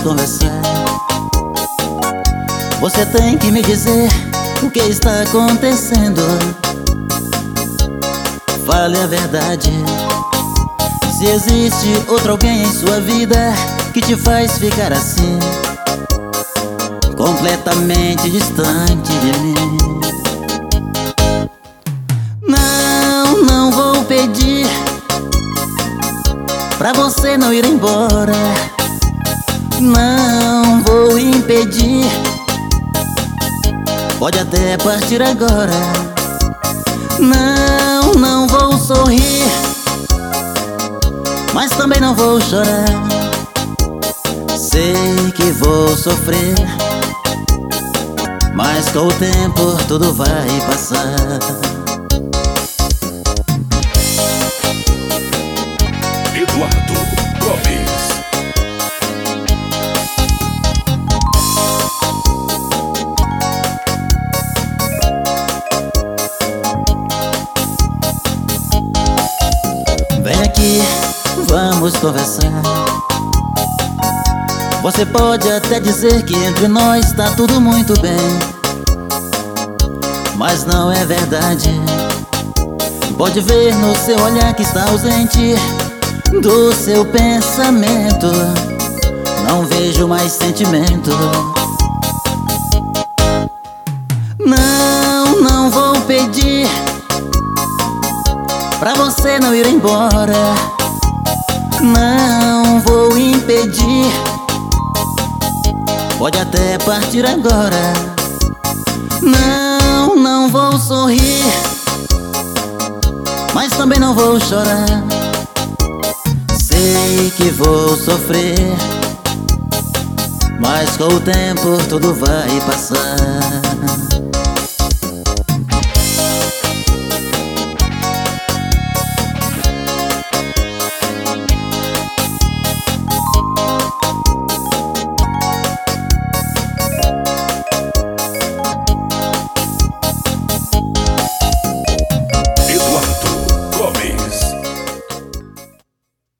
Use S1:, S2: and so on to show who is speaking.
S1: conversar. Você tem que me dizer o que está acontecendo. Fale a verdade. Se existe outro alguém em sua vida que te faz ficar assim, completamente distante de mim. Não vou pedir pra você não ir embora. Não vou impedir, pode até partir agora. Não vou sorrir, mas também não vou chorar. Sei que vou sofrer, mas com o tempo tudo vai passar.
S2: Eduardo Gomes.
S1: Vem aqui, vamos conversar. Você pode até dizer que entre nós tá tudo muito bem, mas não é verdade. Pode ver no seu olhar que está ausente do seu pensamento. Não vejo mais sentimento. Não vou pedir pra você não ir embora. Não vou impedir, pode até partir agora. Não vou sorrir, mas também não vou chorar. Sei que vou sofrer, mas com o tempo tudo vai passar.